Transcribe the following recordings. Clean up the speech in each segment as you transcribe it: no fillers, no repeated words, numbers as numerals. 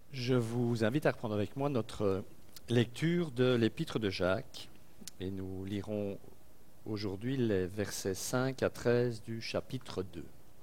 Je vous invite à reprendre avec moi notre lecture de l'Épître de Jacques et nous lirons aujourd'hui les versets 5 à 13 du chapitre 2.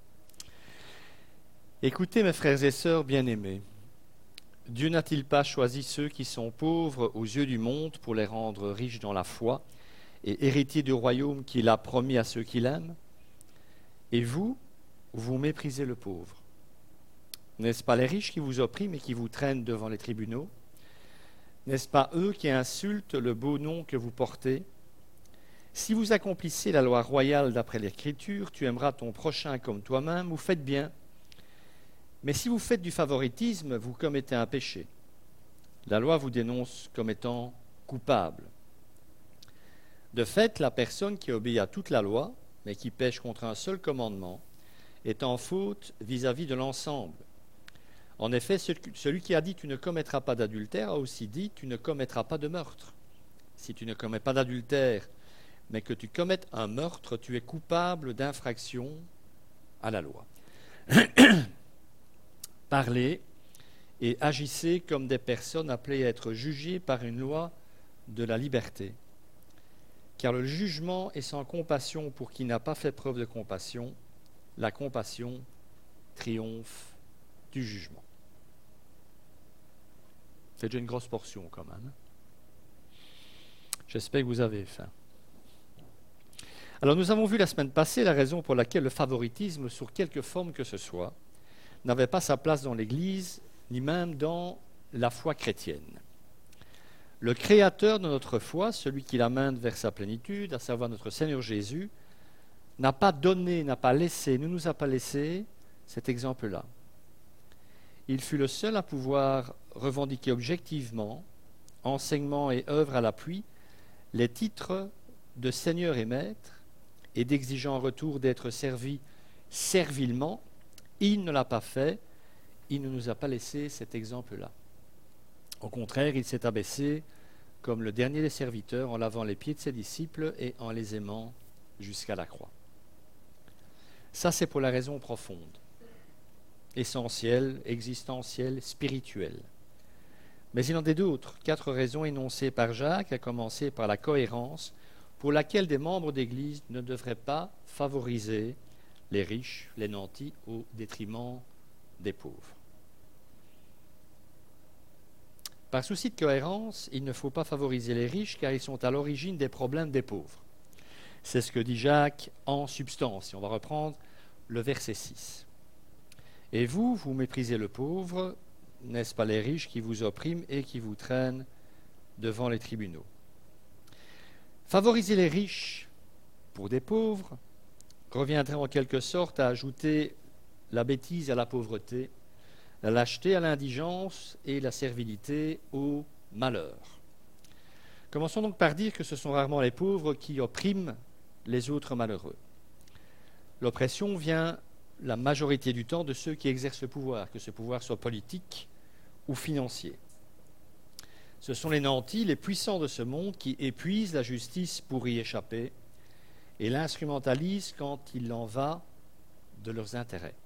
Écoutez mes frères et sœurs bien-aimés, Dieu n'a-t-il pas choisi ceux qui sont pauvres aux yeux du monde pour les rendre riches dans la foi et héritiers du royaume qu'il a promis à ceux qui l'aiment? Et vous, vous méprisez le pauvre. N'est-ce pas les riches qui vous oppriment et qui vous traînent devant les tribunaux? N'est-ce pas eux qui insultent le beau nom que vous portez? Si vous accomplissez la loi royale d'après l'Écriture, tu aimeras ton prochain comme toi-même, vous faites bien. Mais si vous faites du favoritisme, vous commettez un péché. La loi vous dénonce comme étant coupable. De fait, la personne qui obéit à toute la loi, mais qui pêche contre un seul commandement, est en faute vis-à-vis de l'ensemble. En effet, celui qui a dit « tu ne commettras pas d'adultère » a aussi dit « tu ne commettras pas de meurtre ». Si tu ne commets pas d'adultère, mais que tu commettes un meurtre, tu es coupable d'infraction à la loi. Parlez et agissez comme des personnes appelées à être jugées par une loi de la liberté. Car le jugement est sans compassion pour qui n'a pas fait preuve de compassion. La compassion triomphe du jugement. C'est déjà une grosse portion quand même. J'espère que vous avez faim. Alors nous avons vu la semaine passée la raison pour laquelle le favoritisme, sous quelque forme que ce soit, n'avait pas sa place dans l'Église, ni même dans la foi chrétienne. Le créateur de notre foi, celui qui l'amène vers sa plénitude, à savoir notre Seigneur Jésus, n'a pas donné, n'a pas laissé, ne nous a pas laissé cet exemple-là. Il fut le seul à pouvoir revendiquer objectivement, enseignement et œuvre à l'appui, les titres de Seigneur et Maître et d'exigeant en retour d'être servi servilement. Il ne l'a pas fait, il ne nous a pas laissé cet exemple-là. Au contraire, il s'est abaissé comme le dernier des serviteurs en lavant les pieds de ses disciples et en les aimant jusqu'à la croix. Ça, c'est pour la raison profonde, essentielle, existentielle, spirituelle. Mais il en est d'autres, 4 raisons énoncées par Jacques, à commencer par la cohérence, pour laquelle des membres d'Église ne devraient pas favoriser les riches, les nantis, au détriment des pauvres. Par souci de cohérence, il ne faut pas favoriser les riches car ils sont à l'origine des problèmes des pauvres. C'est ce que dit Jacques en substance. Et on va reprendre le verset 6. Et vous, vous méprisez le pauvre, n'est-ce pas les riches qui vous oppriment et qui vous traînent devant les tribunaux? Favoriser les riches pour des pauvres reviendrait en quelque sorte à ajouter la bêtise à la pauvreté, la lâcheté à l'indigence et la servilité au malheur. Commençons donc par dire que ce sont rarement les pauvres qui oppriment les autres malheureux. L'oppression vient la majorité du temps de ceux qui exercent le pouvoir, que ce pouvoir soit politique ou financier. Ce sont les nantis, les puissants de ce monde, qui épuisent la justice pour y échapper et l'instrumentalisent quand il en va de leurs intérêts.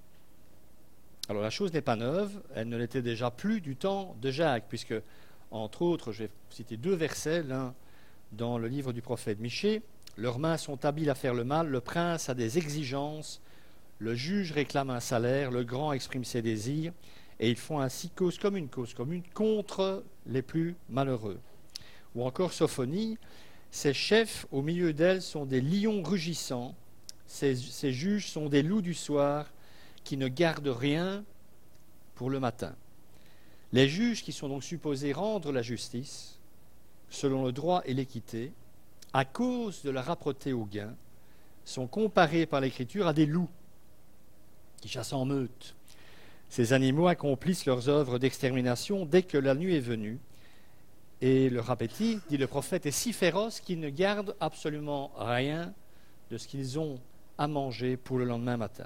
Alors la chose n'est pas neuve, elle ne l'était déjà plus du temps de Jacques, puisque, entre autres, je vais citer 2 versets, l'un dans le livre du prophète Michée. Leurs mains sont habiles à faire le mal, le prince a des exigences, le juge réclame un salaire, le grand exprime ses désirs, et ils font ainsi cause commune contre les plus malheureux. Ou encore Sophonie, ces chefs au milieu d'elles sont des lions rugissants, ces juges sont des loups du soir qui ne gardent rien pour le matin. Les juges qui sont donc supposés rendre la justice selon le droit et l'équité, à cause de leur âpreté au gain, sont comparés par l'Écriture à des loups qui chassent en meute. Ces animaux accomplissent leurs œuvres d'extermination dès que la nuit est venue. Et leur appétit, dit le prophète, est si féroce qu'ils ne gardent absolument rien de ce qu'ils ont à manger pour le lendemain matin.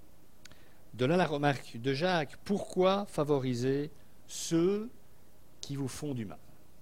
De là la remarque de Jacques, pourquoi favoriser ceux qui vous font du mal?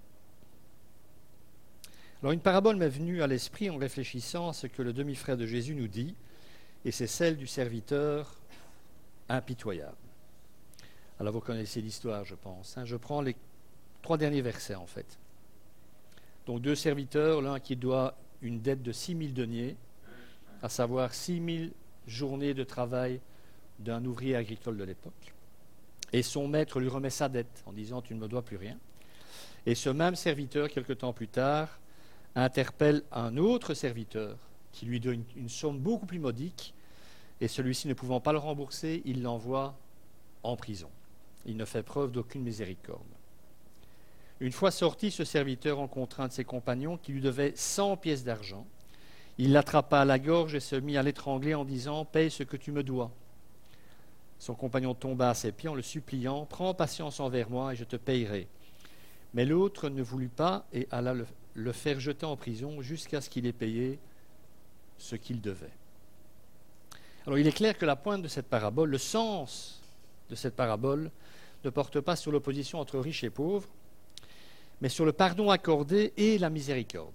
Alors une parabole m'est venue à l'esprit en réfléchissant à ce que le demi-frère de Jésus nous dit, et c'est celle du serviteur impitoyable. Alors vous connaissez l'histoire, je pense. Je prends les 3 derniers versets, en fait. Donc 2 serviteurs, l'un qui doit une dette de 6 000 deniers, à savoir 6 000 journées de travail d'un ouvrier agricole de l'époque. Et son maître lui remet sa dette en disant « tu ne me dois plus rien ». Et ce même serviteur, quelque temps plus tard, interpelle un autre serviteur qui lui donne une somme beaucoup plus modique, et celui-ci ne pouvant pas le rembourser, il l'envoie en prison. Il ne fait preuve d'aucune miséricorde. Une fois sorti, ce serviteur rencontra un de ses compagnons qui lui devait 100 pièces d'argent. Il l'attrapa à la gorge et se mit à l'étrangler en disant « Paye ce que tu me dois ». Son compagnon tomba à ses pieds en le suppliant « Prends patience envers moi et je te payerai ». Mais l'autre ne voulut pas et alla le faire jeter en prison jusqu'à ce qu'il ait payé ce qu'il devait. Alors il est clair que la pointe de cette parabole, le sens de cette parabole, ne porte pas sur l'opposition entre riches et pauvres, mais sur le pardon accordé et la miséricorde.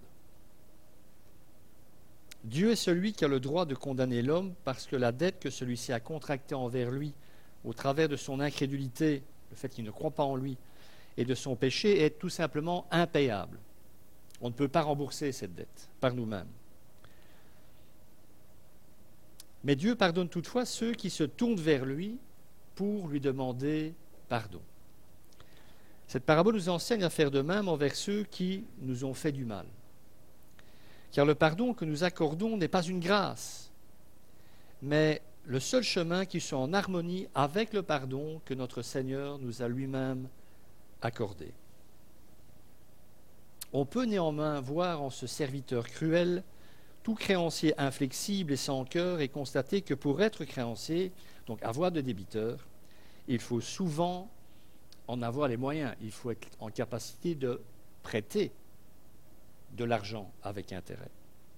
Dieu est celui qui a le droit de condamner l'homme parce que la dette que celui-ci a contractée envers lui au travers de son incrédulité, le fait qu'il ne croit pas en lui, et de son péché est tout simplement impayable. On ne peut pas rembourser cette dette par nous-mêmes. Mais Dieu pardonne toutefois ceux qui se tournent vers lui pour lui demander pardon. Cette parabole nous enseigne à faire de même envers ceux qui nous ont fait du mal. Car le pardon que nous accordons n'est pas une grâce, mais le seul chemin qui soit en harmonie avec le pardon que notre Seigneur nous a lui-même accordé. On peut néanmoins voir en ce serviteur cruel tout créancier inflexible et sans cœur et constater que pour être créancier, donc avoir de débiteurs, il faut souvent en avoir les moyens. Il faut être en capacité de prêter de l'argent avec intérêt.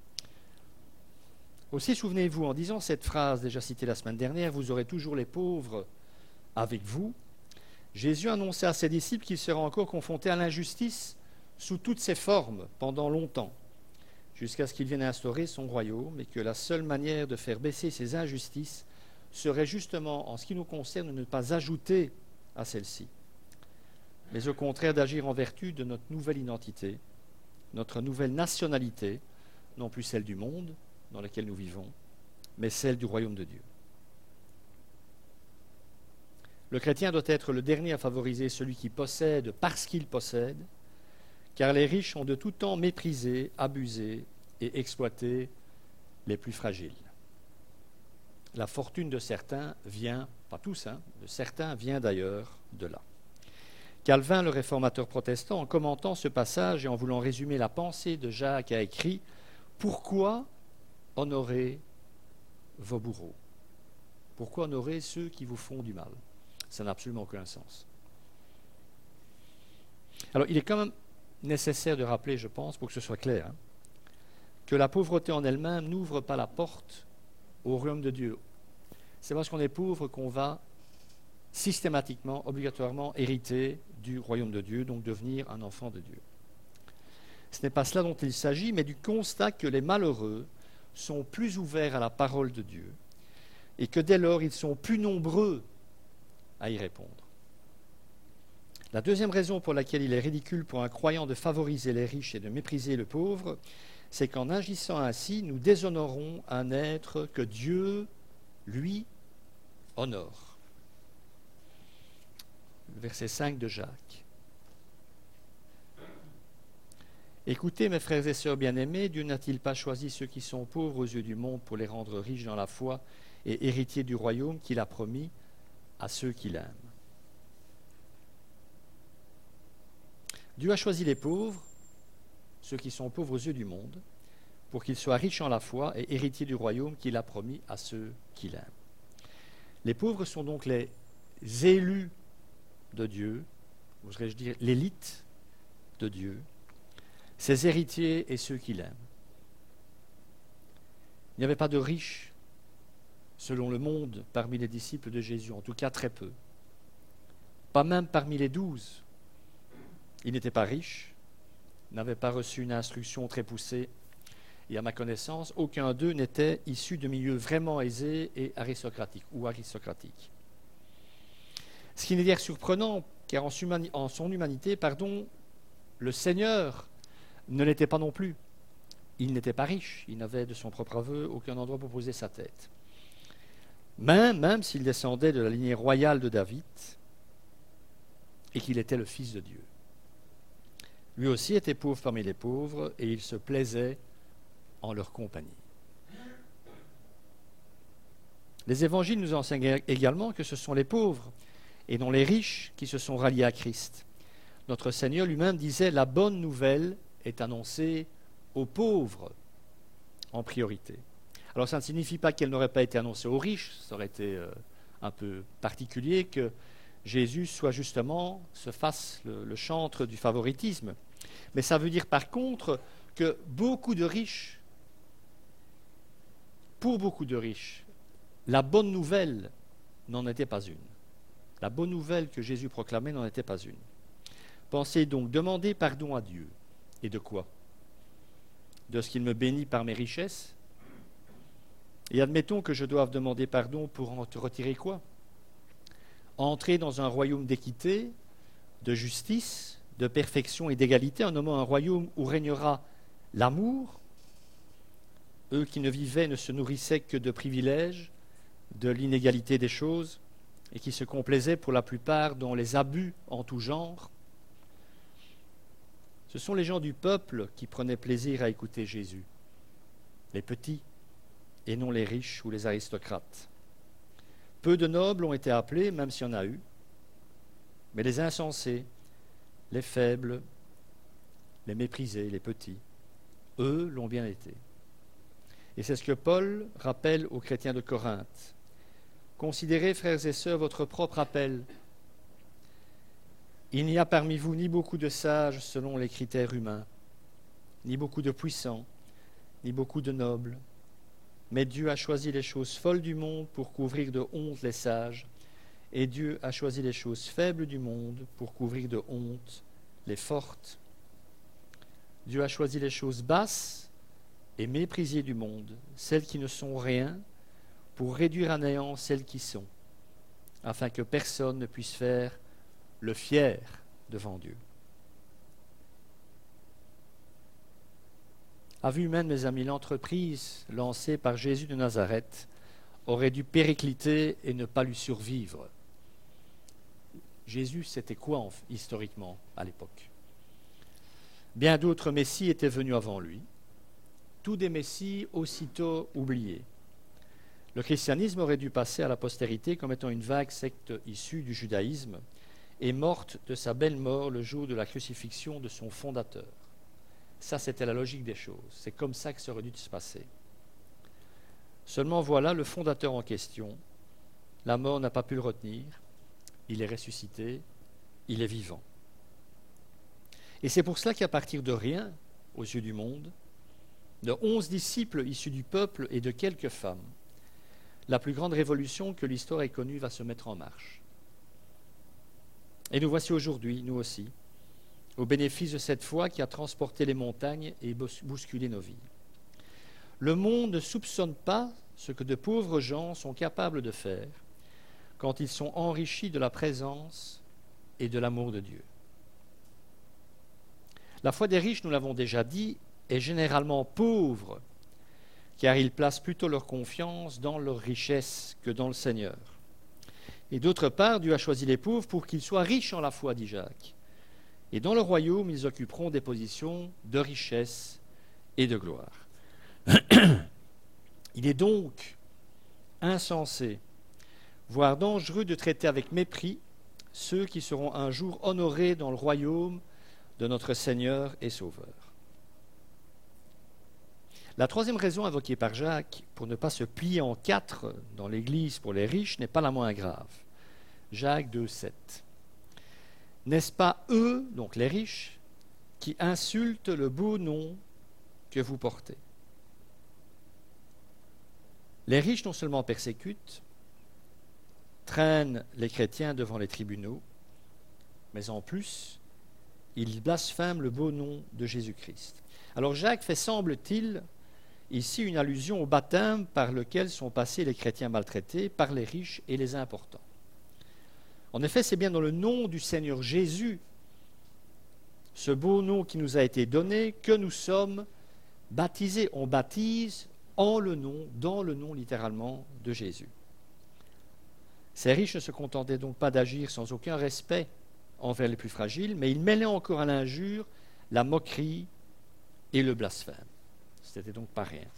Aussi, souvenez-vous, en disant cette phrase déjà citée la semaine dernière, vous aurez toujours les pauvres avec vous, Jésus annonçait à ses disciples qu'il serait encore confronté à l'injustice sous toutes ses formes pendant longtemps, jusqu'à ce qu'il vienne instaurer son royaume, et que la seule manière de faire baisser ces injustices serait justement, en ce qui nous concerne, de ne pas ajouter à celle-ci, mais au contraire d'agir en vertu de notre nouvelle identité, notre nouvelle nationalité, non plus celle du monde dans lequel nous vivons, mais celle du royaume de Dieu. Le chrétien doit être le dernier à favoriser celui qui possède parce qu'il possède, car les riches ont de tout temps méprisé, abusé et exploité les plus fragiles. La fortune de certains vient, pas tous, de certains vient d'ailleurs de là. Calvin, le réformateur protestant, en commentant ce passage et en voulant résumer la pensée de Jacques, a écrit « Pourquoi honorer vos bourreaux? Pourquoi honorer ceux qui vous font du mal ?» Ça n'a absolument aucun sens. Alors, il est quand même nécessaire de rappeler, je pense, pour que ce soit clair, que la pauvreté en elle-même n'ouvre pas la porte au royaume de Dieu. C'est parce qu'on est pauvre qu'on va systématiquement, obligatoirement hériter du royaume de Dieu, donc devenir un enfant de Dieu. Ce n'est pas cela dont il s'agit, mais du constat que les malheureux sont plus ouverts à la parole de Dieu et que dès lors, ils sont plus nombreux à y répondre. La deuxième raison pour laquelle il est ridicule pour un croyant de favoriser les riches et de mépriser le pauvre, c'est qu'en agissant ainsi, nous déshonorons un être que Dieu, lui, honore. Le verset 5 de Jacques. Écoutez, mes frères et sœurs bien-aimés, Dieu n'a-t-il pas choisi ceux qui sont pauvres aux yeux du monde pour les rendre riches dans la foi et héritiers du royaume qu'il a promis à ceux qui l'aiment? Dieu a choisi les pauvres, ceux qui sont pauvres aux yeux du monde, pour qu'ils soient riches en la foi et héritiers du royaume qu'il a promis à ceux qui l'aiment. Les pauvres sont donc les élus de Dieu, oserais-je dire l'élite de Dieu, ses héritiers et ceux qui l'aiment. Il n'y avait pas de riches, selon le monde, parmi les disciples de Jésus, en tout cas très peu. Pas même parmi les 12. Ils n'étaient pas riches, n'avaient pas reçu une instruction très poussée, et à ma connaissance, aucun d'eux n'était issu de milieux vraiment aisés et aristocratiques ou aristocratiques. Ce qui n'est guère surprenant, car en son humanité, le Seigneur ne l'était pas non plus. Il n'était pas riche, il n'avait de son propre aveu aucun endroit pour poser sa tête. Même s'il descendait de la lignée royale de David et qu'il était le Fils de Dieu. Lui aussi était pauvre parmi les pauvres et il se plaisait en leur compagnie. Les évangiles nous enseignent également que ce sont les pauvres et non les riches qui se sont ralliés à Christ. Notre Seigneur lui-même disait « La bonne nouvelle est annoncée aux pauvres en priorité ». Alors ça ne signifie pas qu'elle n'aurait pas été annoncée aux riches, ça aurait été un peu particulier que Jésus se fasse le chantre du favoritisme. Mais ça veut dire par contre que pour beaucoup de riches, la bonne nouvelle n'en était pas une. La bonne nouvelle que Jésus proclamait n'en était pas une. Pensez donc, demander pardon à Dieu. Et de quoi? De ce qu'il me bénit par mes richesses? Et admettons que je doive demander pardon pour en retirer quoi? Entrer dans un royaume d'équité, de justice, de perfection et d'égalité, en nommant un royaume où régnera l'amour. Eux qui ne vivaient, ne se nourrissaient que de privilèges, de l'inégalité des choses, et qui se complaisaient pour la plupart dans les abus en tout genre. Ce sont les gens du peuple qui prenaient plaisir à écouter Jésus, les petits, et non les riches ou les aristocrates. Peu de nobles ont été appelés, même s'il y en a eu, mais les insensés, les faibles, les méprisés, les petits, eux l'ont bien été. Et c'est ce que Paul rappelle aux chrétiens de Corinthe. Considérez, frères et sœurs, votre propre appel. Il n'y a parmi vous ni beaucoup de sages selon les critères humains, ni beaucoup de puissants, ni beaucoup de nobles. Mais Dieu a choisi les choses folles du monde pour couvrir de honte les sages, et Dieu a choisi les choses faibles du monde pour couvrir de honte les fortes. Dieu a choisi les choses basses et méprisées du monde, celles qui ne sont rien, pour réduire à néant celles qui sont, afin que personne ne puisse faire le fier devant Dieu. À vue humaine, mes amis, l'entreprise lancée par Jésus de Nazareth aurait dû péricliter et ne pas lui survivre. Jésus, c'était quoi historiquement à l'époque? Bien d'autres messies étaient venus avant lui, tous des messies aussitôt oubliés. Le christianisme aurait dû passer à la postérité comme étant une vague secte issue du judaïsme et morte de sa belle mort le jour de la crucifixion de son fondateur. Ça, c'était la logique des choses. C'est comme ça que ça aurait dû se passer. Seulement voilà, le fondateur en question, la mort n'a pas pu le retenir, il est ressuscité, il est vivant. Et c'est pour cela qu'à partir de rien, aux yeux du monde, de 11 disciples issus du peuple et de quelques femmes, la plus grande révolution que l'histoire ait connue va se mettre en marche. Et nous voici aujourd'hui, nous aussi, au bénéfice de cette foi qui a transporté les montagnes et bousculé nos vies. Le monde ne soupçonne pas ce que de pauvres gens sont capables de faire quand ils sont enrichis de la présence et de l'amour de Dieu. La foi des riches, nous l'avons déjà dit, est généralement pauvre, car ils placent plutôt leur confiance dans leur richesse que dans le Seigneur. Et d'autre part, Dieu a choisi les pauvres pour qu'ils soient riches en la foi, dit Jacques. Et dans le royaume, ils occuperont des positions de richesse et de gloire. Il est donc insensé, voire dangereux de traiter avec mépris ceux qui seront un jour honorés dans le royaume de notre Seigneur et Sauveur. La troisième raison invoquée par Jacques pour ne pas se plier en quatre dans l'Église pour les riches n'est pas la moins grave. Jacques 2,7. N'est-ce pas eux, donc les riches, qui insultent le beau nom que vous portez? Les riches non seulement persécutent, traînent les chrétiens devant les tribunaux, mais en plus, ils blasphèment le beau nom de Jésus-Christ. Alors Jacques fait, semble-t-il, ici une allusion au baptême par lequel sont passés les chrétiens maltraités par les riches et les importants. En effet, c'est bien dans le nom du Seigneur Jésus, ce beau nom qui nous a été donné, que nous sommes baptisés. On baptise en le nom, dans le nom littéralement de Jésus. Ces riches ne se contentaient donc pas d'agir sans aucun respect envers les plus fragiles, mais ils mêlaient encore à l'injure la moquerie et le blasphème. C'était donc pas rien.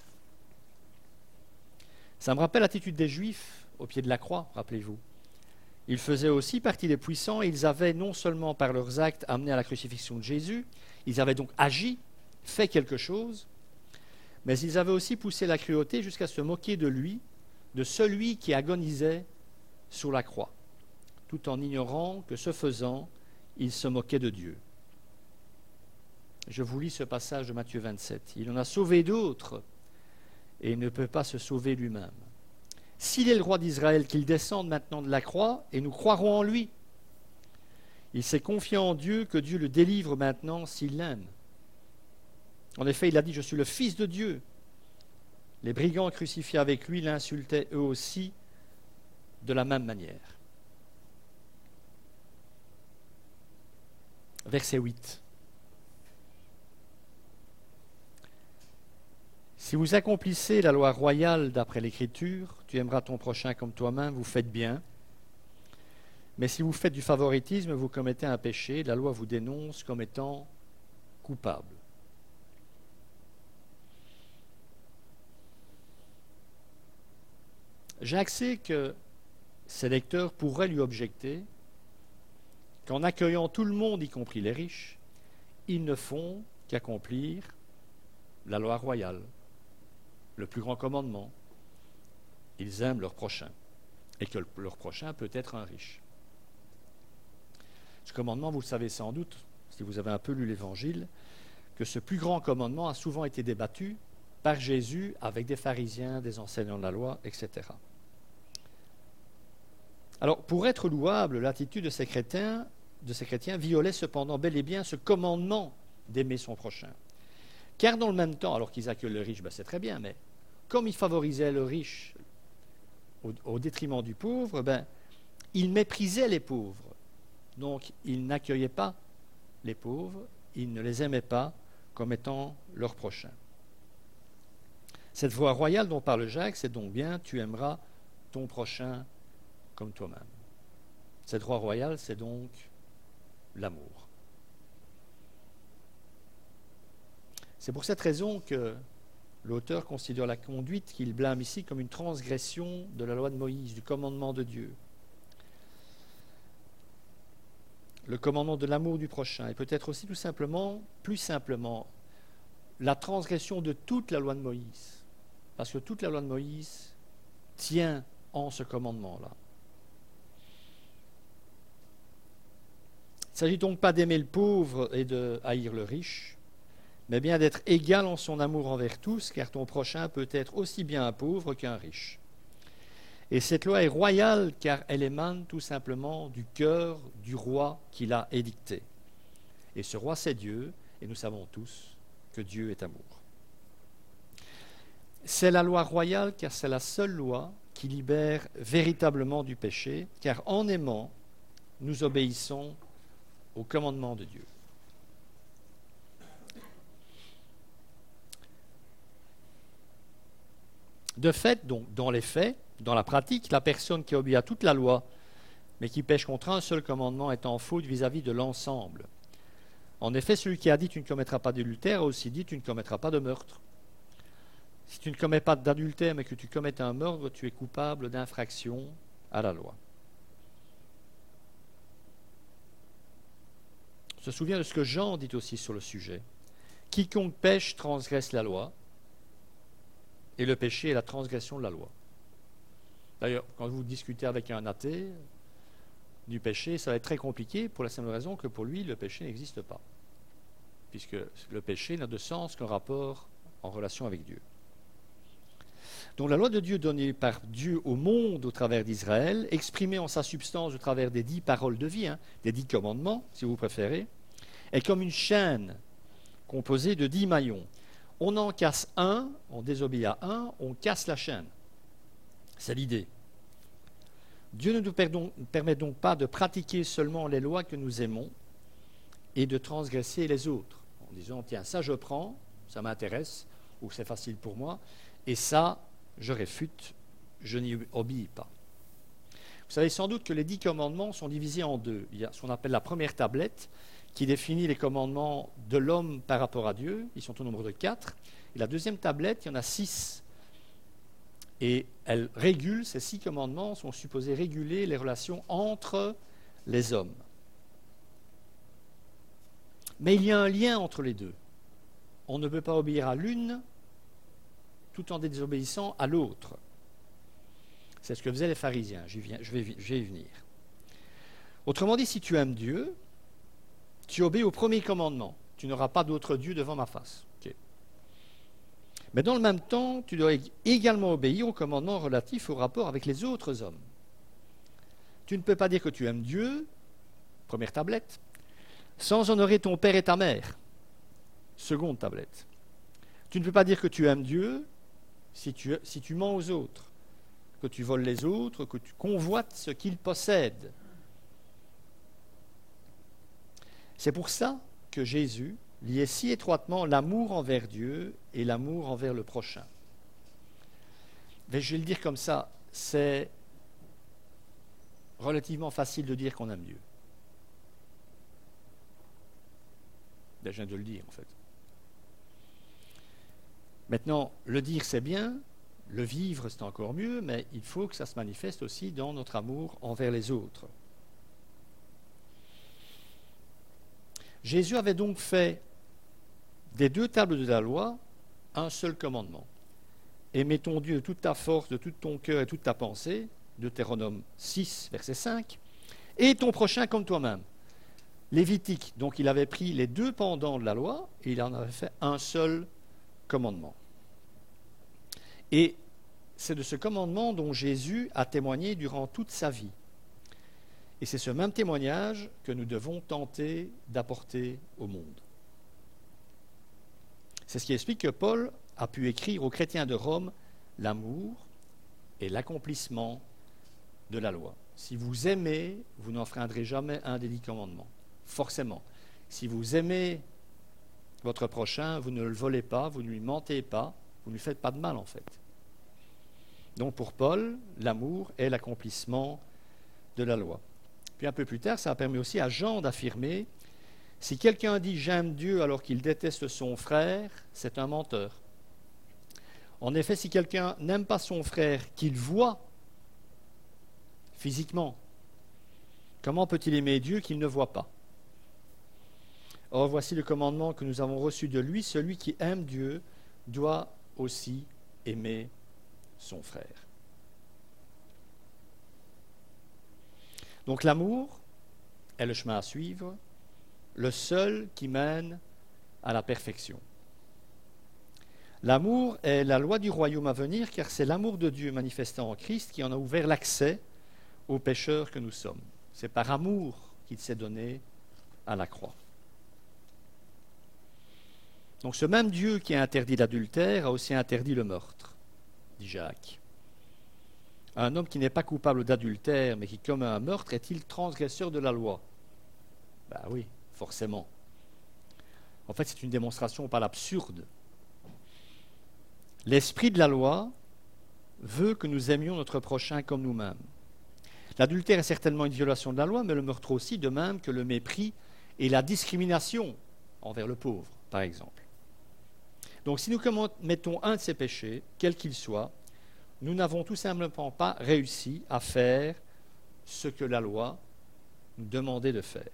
Ça me rappelle l'attitude des Juifs au pied de la croix, rappelez-vous. Ils faisaient aussi partie des puissants et ils avaient non seulement par leurs actes amené à la crucifixion de Jésus, ils avaient donc agi, fait quelque chose, mais ils avaient aussi poussé la cruauté jusqu'à se moquer de lui, de celui qui agonisait sur la croix, tout en ignorant que ce faisant, ils se moquaient de Dieu. Je vous lis ce passage de Matthieu 27. Il en a sauvé d'autres et il ne peut pas se sauver lui-même. S'il est le roi d'Israël, qu'il descende maintenant de la croix et nous croirons en lui. Il s'est confié en Dieu, que Dieu le délivre maintenant s'il l'aime. En effet, il a dit « Je suis le Fils de Dieu ». Les brigands crucifiés avec lui l'insultaient eux aussi de la même manière. Verset 8. Si vous accomplissez la loi royale d'après l'Écriture, tu aimeras ton prochain comme toi-même, vous faites bien. Mais si vous faites du favoritisme, vous commettez un péché, la loi vous dénonce comme étant coupable. Jacques sait que ses lecteurs pourraient lui objecter qu'en accueillant tout le monde, y compris les riches, ils ne font qu'accomplir la loi royale, le plus grand commandement. Ils aiment leur prochain, et que leur prochain peut être un riche. Ce commandement, vous le savez sans doute, si vous avez un peu lu l'Évangile, que ce plus grand commandement a souvent été débattu par Jésus avec des pharisiens, des enseignants de la loi, etc. Alors, pour être louable, l'attitude de ces chrétiens violait cependant bel et bien ce commandement d'aimer son prochain. Car dans le même temps, alors qu'ils accueillent le riche, c'est très bien, mais comme ils favorisaient le riche au détriment du pauvre, ils méprisaient les pauvres. Donc, ils n'accueillaient pas les pauvres, ils ne les aimaient pas comme étant leurs prochains. Cette voie royale dont parle Jacques, c'est donc bien « tu aimeras ton prochain comme toi-même ». Cette voie royale, c'est donc l'amour. C'est pour cette raison que l'auteur considère la conduite qu'il blâme ici comme une transgression de la loi de Moïse, du commandement de Dieu. Le commandement de l'amour du prochain, et peut-être aussi tout simplement, plus simplement, la transgression de toute la loi de Moïse. Parce que toute la loi de Moïse tient en ce commandement-là. Il ne s'agit donc pas d'aimer le pauvre et de haïr le riche, mais bien d'être égal en son amour envers tous, car ton prochain peut être aussi bien un pauvre qu'un riche. Et cette loi est royale, car elle émane tout simplement du cœur du roi qui l'a édictée. Et ce roi, c'est Dieu, et nous savons tous que Dieu est amour. C'est la loi royale, car c'est la seule loi qui libère véritablement du péché, car en aimant, nous obéissons au commandement de Dieu. De fait, donc, dans les faits, dans la pratique, la personne qui obéit à toute la loi, mais qui pêche contre un seul commandement, est en faute vis-à-vis de l'ensemble. En effet, celui qui a dit « tu ne commettras pas d'adultère » a aussi dit « tu ne commettras pas de meurtre ». Si tu ne commets pas d'adultère, mais que tu commets un meurtre, tu es coupable d'infraction à la loi. On se souvient de ce que Jean dit aussi sur le sujet. Quiconque pêche transgresse la loi, et le péché est la transgression de la loi. D'ailleurs, quand vous discutez avec un athée du péché, ça va être très compliqué pour la simple raison que pour lui, le péché n'existe pas. Puisque le péché n'a de sens qu'un rapport en relation avec Dieu. Donc la loi de Dieu donnée par Dieu au monde au travers d'Israël, exprimée en sa substance au travers des 10 paroles de vie, des 10 commandements, si vous préférez, est comme une chaîne composée de 10 maillons. On en casse un, on désobéit à un, on casse la chaîne. C'est l'idée. Dieu ne nous permet donc pas de pratiquer seulement les lois que nous aimons et de transgresser les autres, en disant, tiens, ça je prends, ça m'intéresse, ou c'est facile pour moi, et ça, je réfute, je n'y obéis pas. Vous savez sans doute que les 10 commandements sont divisés en deux. Il y a ce qu'on appelle la première tablette, qui définit les commandements de l'homme par rapport à Dieu. Ils sont au nombre de 4. Et la deuxième tablette, il y en a 6. Et elle régule, ces 6 commandements sont supposés réguler les relations entre les hommes. Mais il y a un lien entre les deux. On ne peut pas obéir à l'une tout en désobéissant à l'autre. C'est ce que faisaient les pharisiens. Je vais y venir. Autrement dit, si tu aimes Dieu, tu obéis au premier commandement. Tu n'auras pas d'autre Dieu devant ma face. Okay. Mais dans le même temps, tu dois également obéir au commandement relatif au rapport avec les autres hommes. Tu ne peux pas dire que tu aimes Dieu, première tablette, sans honorer ton père et ta mère, seconde tablette. Tu ne peux pas dire que tu aimes Dieu si tu mens aux autres, que tu voles les autres, que tu convoites ce qu'ils possèdent. C'est pour ça que Jésus liait si étroitement l'amour envers Dieu et l'amour envers le prochain. Mais je vais le dire comme ça, c'est relativement facile de dire qu'on aime Dieu. Je viens de le dire en fait. Maintenant, le dire c'est bien, le vivre c'est encore mieux, mais il faut que ça se manifeste aussi dans notre amour envers les autres. Jésus avait donc fait des 2 tables de la loi un seul commandement. Aimer ton Dieu de toute ta force, de tout ton cœur et toute ta pensée, Deutéronome 6, verset 5, et ton prochain comme toi-même. Lévitique, donc il avait pris les 2 pendants de la loi et il en avait fait un seul commandement. Et c'est de ce commandement dont Jésus a témoigné durant toute sa vie. Et c'est ce même témoignage que nous devons tenter d'apporter au monde. C'est ce qui explique que Paul a pu écrire aux chrétiens de Rome l'amour et l'accomplissement de la loi. Si vous aimez, vous n'enfreindrez jamais un des 10 commandements. Forcément. Si vous aimez votre prochain, vous ne le volez pas, vous ne lui mentez pas, vous ne lui faites pas de mal en fait. Donc pour Paul, l'amour est l'accomplissement de la loi. Puis un peu plus tard, ça a permis aussi à Jean d'affirmer « Si quelqu'un dit « j'aime Dieu » alors qu'il déteste son frère, c'est un menteur. » En effet, si quelqu'un n'aime pas son frère qu'il voit physiquement, comment peut-il aimer Dieu qu'il ne voit pas ? Or, voici le commandement que nous avons reçu de lui, celui qui aime Dieu doit aussi aimer son frère. Donc l'amour est le chemin à suivre, le seul qui mène à la perfection. L'amour est la loi du royaume à venir, car c'est l'amour de Dieu manifesté en Christ qui en a ouvert l'accès aux pécheurs que nous sommes. C'est par amour qu'il s'est donné à la croix. Donc ce même Dieu qui a interdit l'adultère a aussi interdit le meurtre, dit Jacques. Un homme qui n'est pas coupable d'adultère, mais qui commet un meurtre, est-il transgresseur de la loi ? Ben oui, forcément. En fait, c'est une démonstration par l'absurde. L'esprit de la loi veut que nous aimions notre prochain comme nous-mêmes. L'adultère est certainement une violation de la loi, mais le meurtre aussi, de même que le mépris et la discrimination envers le pauvre, par exemple. Donc si nous commettons un de ces péchés, quel qu'il soit, nous n'avons tout simplement pas réussi à faire ce que la loi nous demandait de faire.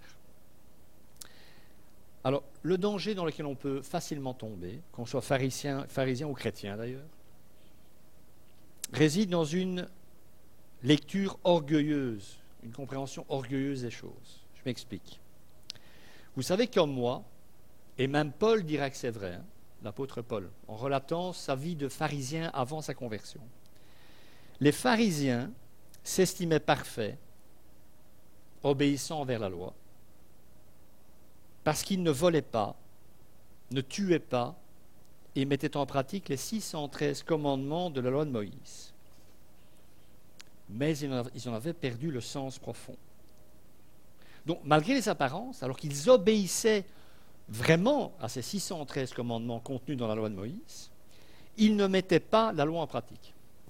Alors, le danger dans lequel on peut facilement tomber, qu'on soit pharisien ou chrétien d'ailleurs, réside dans une lecture orgueilleuse, une compréhension orgueilleuse des choses. Je m'explique. Vous savez, comme moi, et même Paul dira que c'est vrai, hein, l'apôtre Paul, en relatant sa vie de pharisien avant sa conversion. Les pharisiens s'estimaient parfaits, obéissant envers la loi, parce qu'ils ne volaient pas, ne tuaient pas et mettaient en pratique les 613 commandements de la loi de Moïse. mais ils en avaient perdu le sens profond. Donc, malgré les apparences, alors qu'ils obéissaient vraiment à ces 613 commandements contenus dans la loi de Moïse, ils ne mettaient pas la loi en pratique.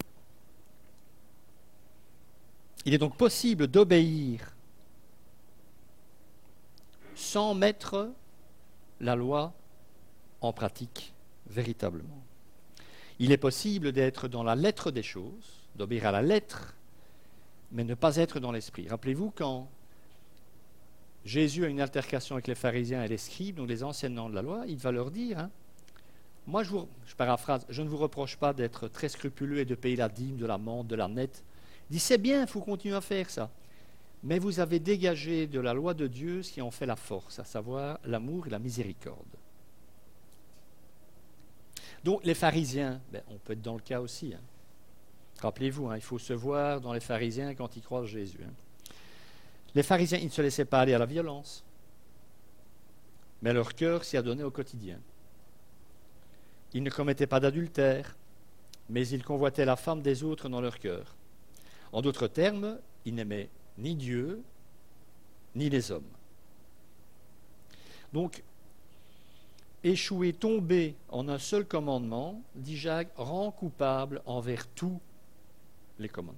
Il est donc possible d'obéir sans mettre la loi en pratique véritablement. Il est possible d'être dans la lettre des choses, d'obéir à la lettre, mais ne pas être dans l'esprit. Rappelez-vous quand Jésus a une altercation avec les pharisiens et les scribes, donc les enseignants de la loi, il va leur dire, moi je paraphrase, je ne vous reproche pas d'être très scrupuleux et de payer la dîme, de la menthe, de la nette. Il dit, c'est bien, il faut continuer à faire ça. Mais vous avez dégagé de la loi de Dieu ce qui en fait la force, à savoir l'amour et la miséricorde. Donc les pharisiens, on peut être dans le cas aussi. Rappelez-vous, il faut se voir dans les pharisiens quand ils croisent Jésus. Les pharisiens, ils ne se laissaient pas aller à la violence, mais leur cœur s'y adonnait au quotidien. Ils ne commettaient pas d'adultère, mais ils convoitaient la femme des autres dans leur cœur. En d'autres termes, ils n'aimaient ni Dieu, ni les hommes. Donc, échouer, tomber en un seul commandement, dit Jacques, rend coupable envers tous les commandements.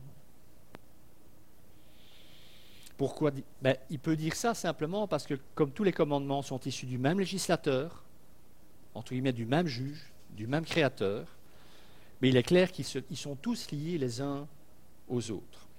Pourquoi? Il peut dire ça simplement parce que, comme tous les commandements sont issus du même législateur, entre guillemets du même juge, du même créateur, mais il est clair qu'ils sont tous liés les uns aux autres.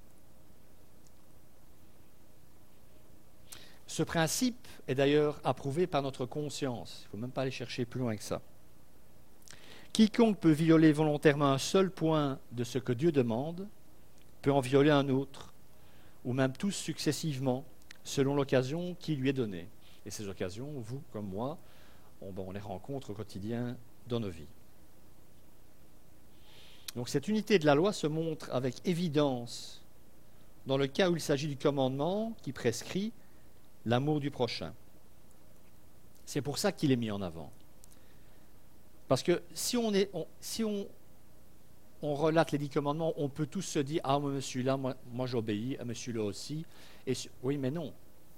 Ce principe est d'ailleurs approuvé par notre conscience. Il ne faut même pas aller chercher plus loin que ça. Quiconque peut violer volontairement un seul point de ce que Dieu demande peut en violer un autre, ou même tous successivement, selon l'occasion qui lui est donnée. Et ces occasions, vous comme moi, on les rencontre au quotidien dans nos vies. Donc cette unité de la loi se montre avec évidence dans le cas où il s'agit du commandement qui prescrit l'amour du prochain. C'est pour ça qu'il est mis en avant. Parce que si on relate les 10 commandements, on peut tous se dire « Ah, moi, celui-là, moi j'obéis, à celui-là aussi. » Oui, mais non.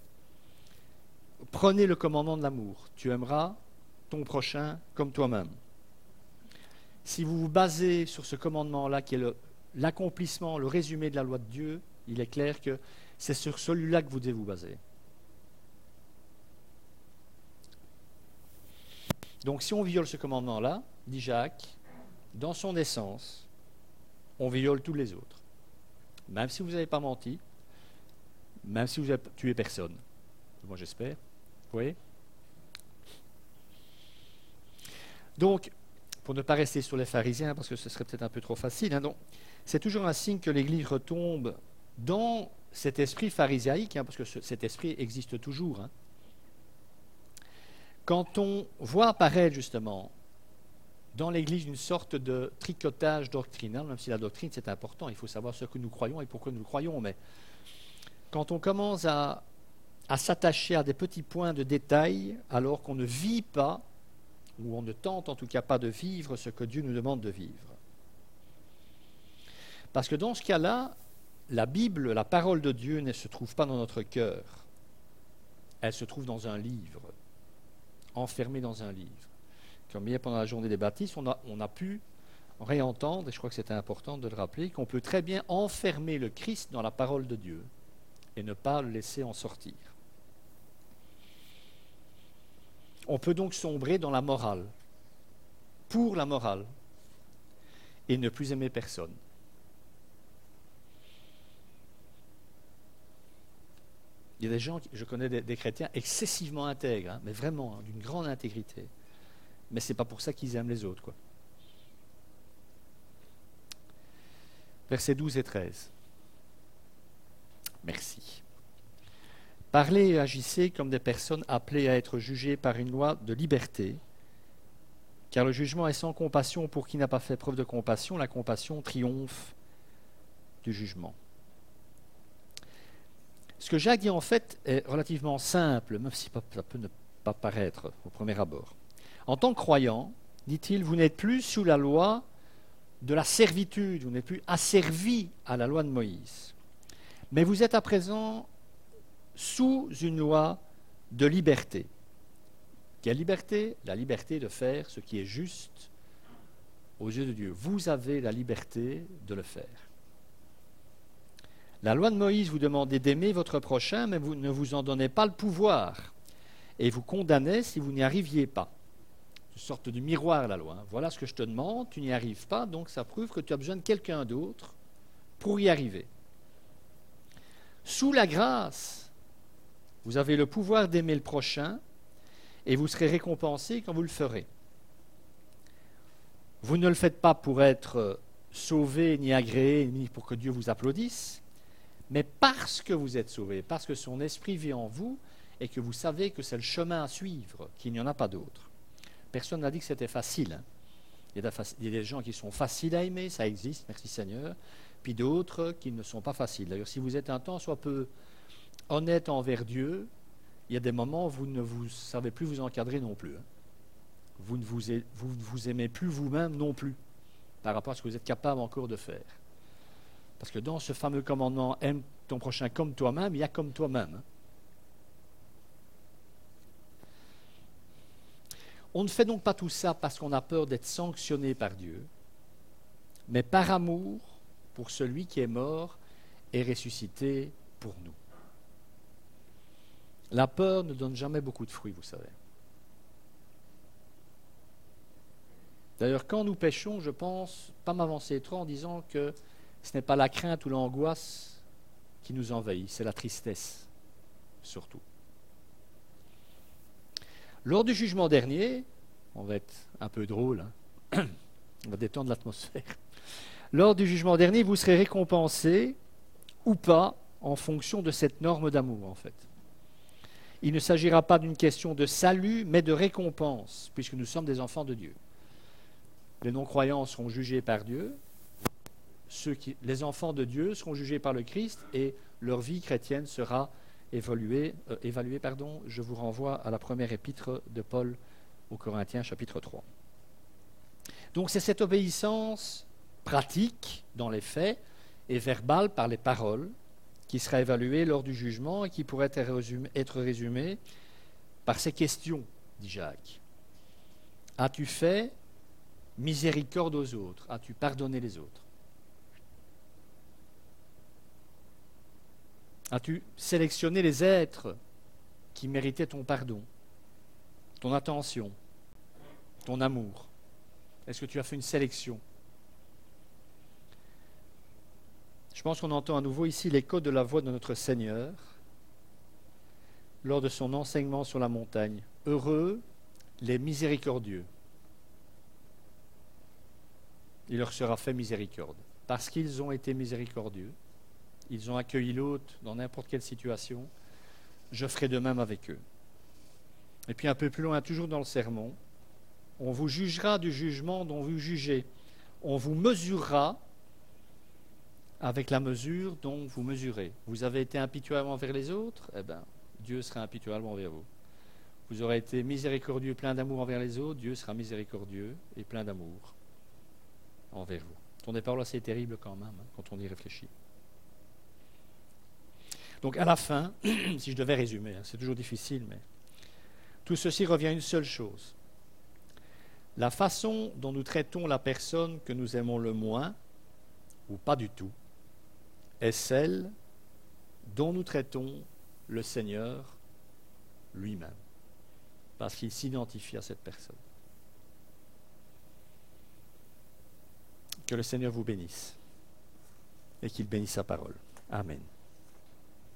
Prenez le commandement de l'amour. Tu aimeras ton prochain comme toi-même. Si vous vous basez sur ce commandement-là, qui est l'accomplissement, le résumé de la loi de Dieu, il est clair que c'est sur celui-là que vous devez vous baser. Donc si on viole ce commandement-là, dit Jacques, dans son essence, on viole tous les autres. Même si vous n'avez pas menti, même si vous n'avez tué personne. Moi j'espère. Vous voyez? Donc, pour ne pas rester sur les pharisiens, parce que ce serait peut-être un peu trop facile, donc, c'est toujours un signe que l'Église retombe dans cet esprit pharisaïque, parce que cet esprit existe toujours. Quand on voit apparaître justement dans l'Église une sorte de tricotage doctrinal, même si la doctrine c'est important, il faut savoir ce que nous croyons et pourquoi nous le croyons, mais quand on commence à s'attacher à des petits points de détail alors qu'on ne vit pas, ou on ne tente en tout cas pas de vivre ce que Dieu nous demande de vivre. Parce que dans ce cas-là, la Bible, la parole de Dieu ne se trouve pas dans notre cœur, elle se trouve dans un livre. Enfermé dans un livre. Comme hier pendant la journée des baptistes, on a pu réentendre, et je crois que c'était important de le rappeler, qu'on peut très bien enfermer le Christ dans la parole de Dieu et ne pas le laisser en sortir. On peut donc sombrer dans la morale, pour la morale, et ne plus aimer personne. Il y a des gens, je connais des chrétiens excessivement intègres, mais vraiment, d'une grande intégrité. Mais ce n'est pas pour ça qu'ils aiment les autres, quoi. Versets 12 et 13. Merci. Parlez et agissez comme des personnes appelées à être jugées par une loi de liberté, car le jugement est sans compassion pour qui n'a pas fait preuve de compassion. La compassion triomphe du jugement. Ce que Jacques dit en fait est relativement simple, même si ça peut ne pas paraître au premier abord. En tant que croyant, dit-il, vous n'êtes plus sous la loi de la servitude, vous n'êtes plus asservis à la loi de Moïse. Mais vous êtes à présent sous une loi de liberté. Quelle liberté? La liberté de faire ce qui est juste aux yeux de Dieu. Vous avez la liberté de le faire. La loi de Moïse vous demandait d'aimer votre prochain, mais vous ne vous en donnez pas le pouvoir. Et vous condamnez si vous n'y arriviez pas. Une sorte de miroir, la loi. Voilà ce que je te demande, tu n'y arrives pas, donc ça prouve que tu as besoin de quelqu'un d'autre pour y arriver. Sous la grâce, vous avez le pouvoir d'aimer le prochain et vous serez récompensé quand vous le ferez. Vous ne le faites pas pour être sauvé, ni agréé, ni pour que Dieu vous applaudisse, mais parce que vous êtes sauvé, parce que son esprit vit en vous et que vous savez que c'est le chemin à suivre, qu'il n'y en a pas d'autre. Personne n'a dit que c'était facile. Hein. Il y a des gens qui sont faciles à aimer, ça existe, merci Seigneur, puis d'autres qui ne sont pas faciles. D'ailleurs, si vous êtes un temps soit peu honnête envers Dieu, il y a des moments où vous ne vous savez plus vous encadrer non plus. Hein. Vous ne vous aimez plus vous-même non plus, par rapport à ce que vous êtes capable encore de faire. Parce que dans ce fameux commandement « aime ton prochain comme toi-même », il y a comme toi-même. Hein. On ne fait donc pas tout ça parce qu'on a peur d'être sanctionné par Dieu, mais par amour pour celui qui est mort et ressuscité pour nous. La peur ne donne jamais beaucoup de fruits, vous savez. D'ailleurs, quand nous péchons, je pense pas m'avancer trop en disant que ce n'est pas la crainte ou l'angoisse qui nous envahit, c'est la tristesse, surtout. Lors du jugement dernier, on va être un peu drôle, hein, on va détendre l'atmosphère. Lors du jugement dernier, vous serez récompensés ou pas en fonction de cette norme d'amour, en fait. Il ne s'agira pas d'une question de salut, mais de récompense, puisque nous sommes des enfants de Dieu. Les non-croyants seront jugés par Dieu, les enfants de Dieu seront jugés par le Christ, et leur vie chrétienne sera évaluée. Je vous renvoie à la première épître de Paul aux Corinthiens, chapitre 3. Donc c'est cette obéissance pratique dans les faits et verbale par les paroles qui sera évaluée lors du jugement et qui pourrait être résumée par ces questions, dit Jacques. As-tu fait miséricorde aux autres? As-tu pardonné les autres? As-tu sélectionné les êtres qui méritaient ton pardon, ton attention, ton amour? Est-ce que tu as fait une sélection? Je pense qu'on entend à nouveau ici l'écho de la voix de notre Seigneur lors de son enseignement sur la montagne. Heureux les miséricordieux. Il leur sera fait miséricorde. Parce qu'ils ont été miséricordieux, ils ont accueilli l'autre dans n'importe quelle situation, je ferai de même avec eux. Et puis un peu plus loin, toujours dans le sermon, on vous jugera du jugement dont vous jugez. On vous mesurera avec la mesure dont vous mesurez. Vous avez été impitoyable envers les autres, eh bien, Dieu sera impitoyable envers vous. Vous aurez été miséricordieux, plein d'amour envers les autres, Dieu sera miséricordieux et plein d'amour envers vous. Ton départ là, c'est terrible quand même, hein, quand on y réfléchit. Donc à la fin, si je devais résumer, hein, c'est toujours difficile, mais tout ceci revient à une seule chose. La façon dont nous traitons la personne que nous aimons le moins, ou pas du tout, est celle dont nous traitons le Seigneur lui-même, parce qu'il s'identifie à cette personne. Que le Seigneur vous bénisse et qu'il bénisse sa parole. Amen.